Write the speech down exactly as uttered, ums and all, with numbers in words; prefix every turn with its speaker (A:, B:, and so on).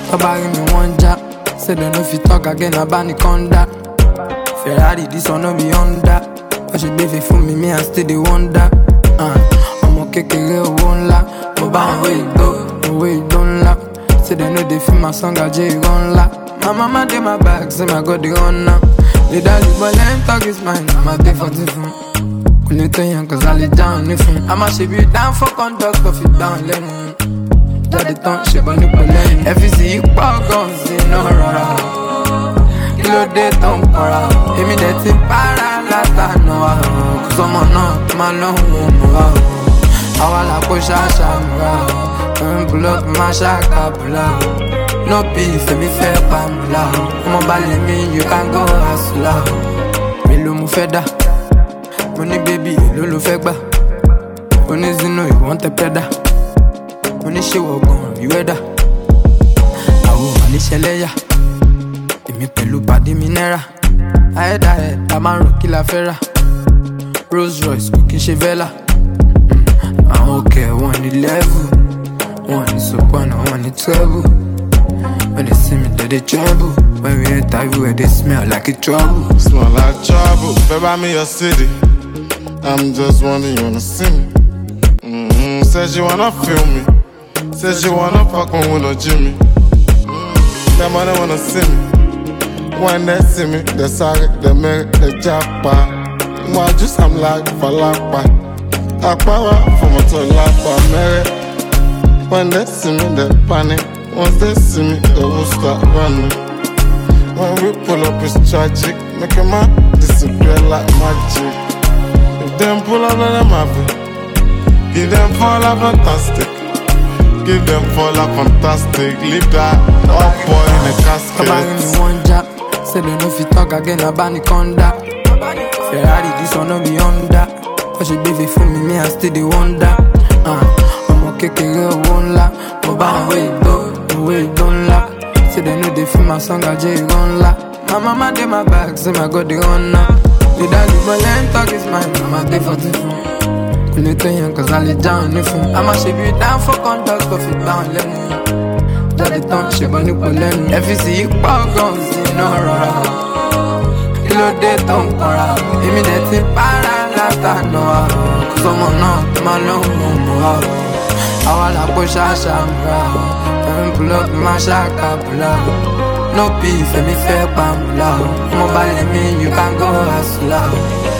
A: Nobody me one jack. Say they no fit talk again about the conda. Ferrari, this one no be Honda. But she be for me, me I still the wonder. Uh, I'm okay, kere won't la. But by way go, way don't la. Say they know they feel my song, I J run la. My mama did my back, say my God they on now. The daddy boy let talk is mine, I'm a day for different. Couldn't tell you cause I lay down if I'm a ship you down for conduct of it down lemon. Daddy don't ship on the plane. If you see you pop guns in no rara. Kilo de ton para. Give me that tip para lata no ah. Cause I'm on up, my long one. I wanna push a shamra. Pull up my shaka pull out. No beef, me fair pamla. I'm a me, you can go hustler. Melo mu feda. Money baby, lolo fegba. Money zino, you want a peda. Money she walk on, you ready? I will money sheleya. Emi pelu padi minera. I head I head, I'm a rookie la fera. Rolls Royce, cooking chevela. Mm, I'm okay, one the level. One is up, one, one is trouble. When they see me, they, they tremble. When we enter everywhere, they smell like a trouble.
B: Smell like trouble. Baby, I'm in your city. I'm just wondering, you wanna see me? Mm-hmm. Said you wanna feel me. Said you wanna fuck on with a Jimmy. Mm-hmm. Them other wanna see me. When they see me, they sorry, they make the japa. Moi, just I'm like Falapa. Akpara from a to Lapa, Mary. When they see me, they panic. Once they see me, they will start running. When we pull up, it's tragic. Make a man disappear like magic. If them pull up, let them have it. Give them fall up fantastic. Give them fall up fantastic. Leave that up boy in the casket.
A: Nobody me one jack. Say they no fit talk again about the conda. Ferrari, this one no be Honda. But she be for me, me I still the wonder. Uh, I'm okay, kere won't la. But by way go. Way don't la. Say they know they feel my song, I J run la. My mama did my back, say my God they on now. The daddy boy let talk is mine, I'm a day for different. Couldn't tell you cause I lay down if I'm a ship you down for conduct of it down lemon. Daddy don't ship on the pollen. If you see you pop guns in no rara. Kilo de ton para. Give me that tip para lata no ah. Cause I'm on up, my long one. I wanna push a shamra. Pull up my shaka pull out. No beef, me fair pamla. Mobile me, you can go hustler.